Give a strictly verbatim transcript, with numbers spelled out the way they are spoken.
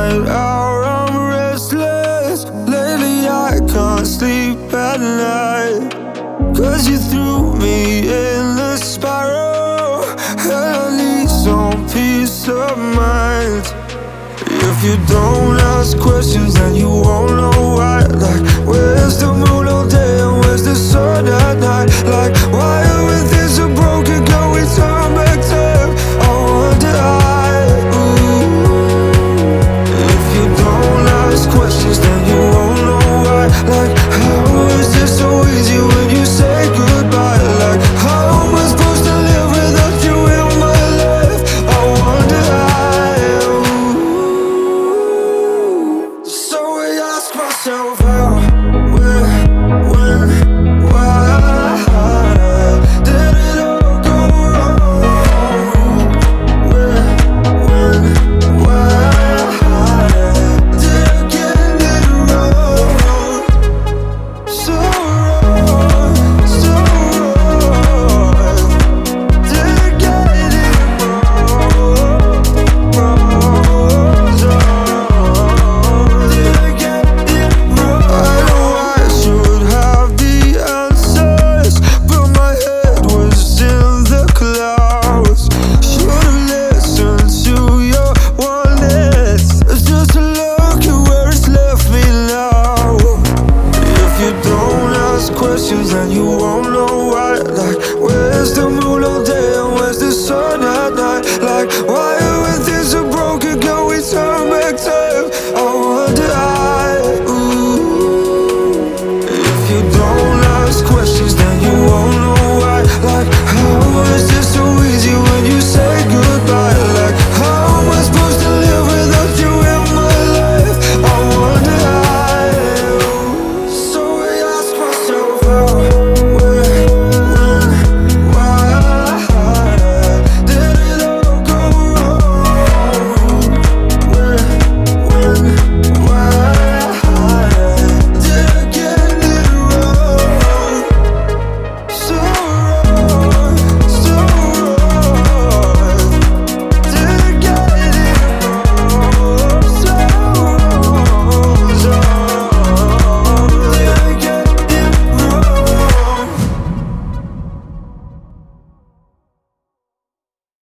night out, I'm restless. Lately I can't sleep at night, 'cause you threw me in the spiral, and I need some peace of mind. If you don't ask questions, then you won't know why. Like, where's the moon?